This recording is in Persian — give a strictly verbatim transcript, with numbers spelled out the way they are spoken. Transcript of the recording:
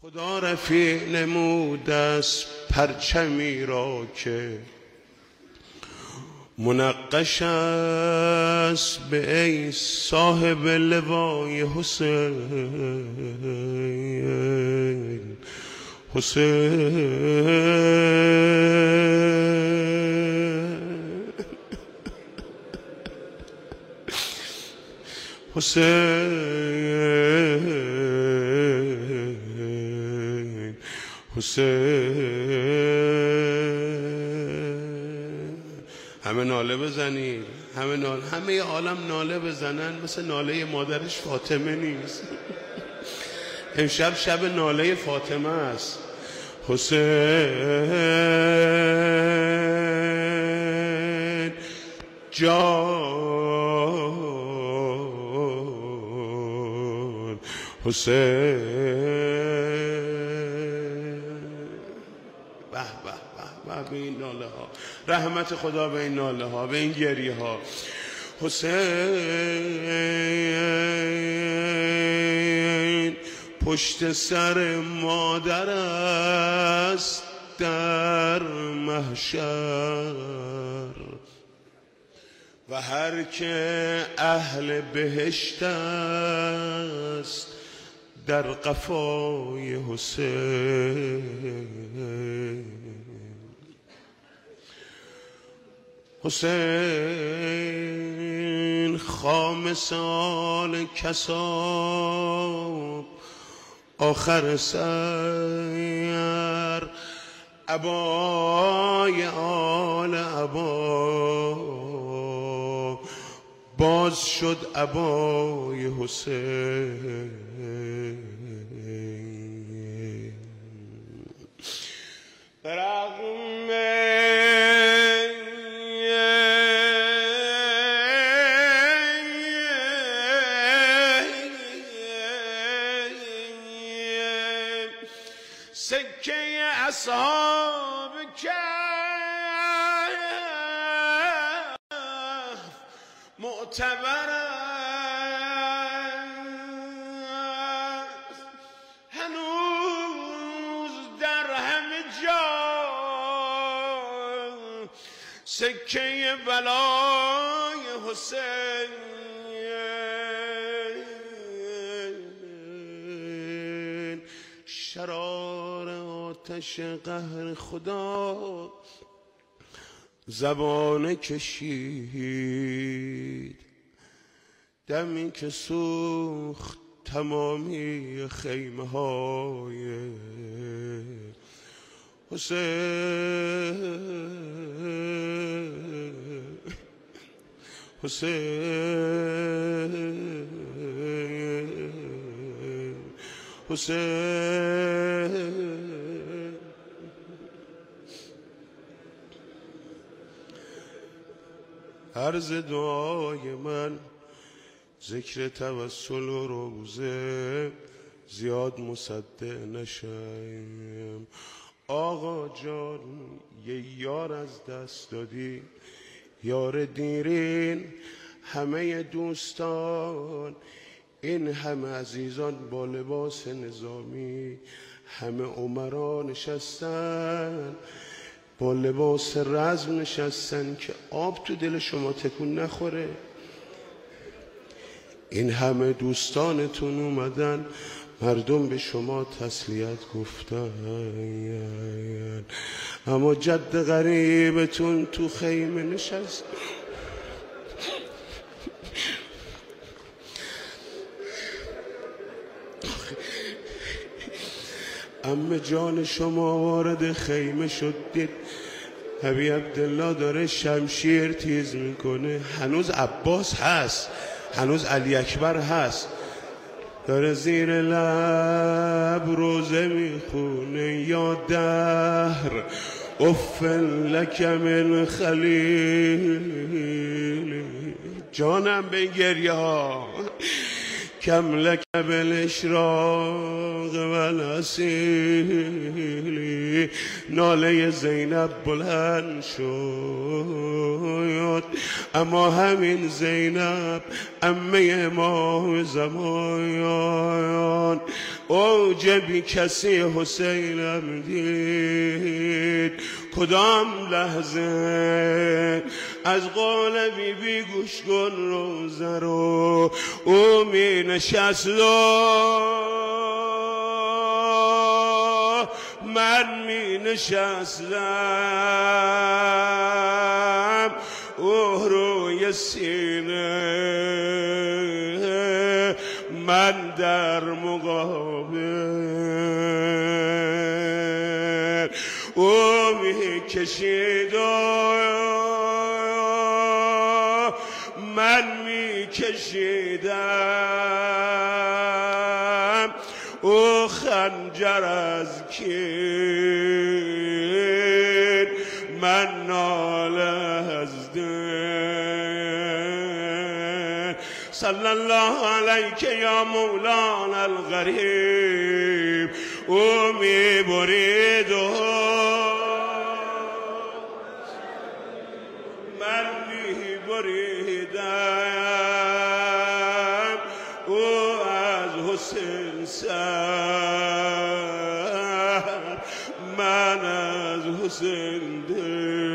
خدا رفیع نمود از پرچمی را که منقش است به ای صاحب لوای حسین حسین حسین حسین. همه ناله بزنید، همه ناله، همه عالم ناله بزنن، مثل ناله مادرش فاطمه نیست. امشب شب ناله فاطمه است. حسین جان حسین. به به به به این ناله ها، رحمت خدا به این ناله ها، به این گریه ها. حسین پشت سر مادر است در محشر و هر که اهل بهشت است در قفای حسین. حسین خام سال کساب آخر سر عبای آل عبا باز شد عبای حسین. رغم سکه اصحاب کهف معتبر است، هنوز در همه جا سکه بلای حسین. شرار آتش قهر خدا زبانه کشید، دمی که سوخت تمامی خیمه های حسین. حسین حسین. عرض دعای من ذکر توسل و روزه زیاد مصدق نشم. آقا جان یه یار از دست دادی، یار دیرین همه دوستان، این همه عزیزان با لباس نظامی، همه عمرا نشستن با لباس رزم نشستن که آب تو دل شما تکون نخوره. این همه دوستانتون اومدن، مردم به شما تسلیت گفتن، اما جد غریبتون تو خیمه نشست. عمه جان شما وارد خیمه شد، دید ابی عبدالله داره شمشیر تیز میکنه. هنوز عباس هست، هنوز علی اکبر هست، داره زیر لب روزه میخونه. یا دهر افن لک من خلیل. جانم به گریه ها کم لک بالاشراق و الاسیلی. ناله زینب بلند شد، اما همین زینب عمه ما زمان اوج بی کسی حسینم دید. کدام لحظه از قول بی بی گوش کن روزه رو، او می نشست من می نشستم، او روی سینه من در مقابل. او می کشید من می کشیدم، او خنجر از کین من ناله از دل. صلی الله علیک یا مولانا الغریب. او می برید و من می بریدم، او از حسین سر من از حسین دل.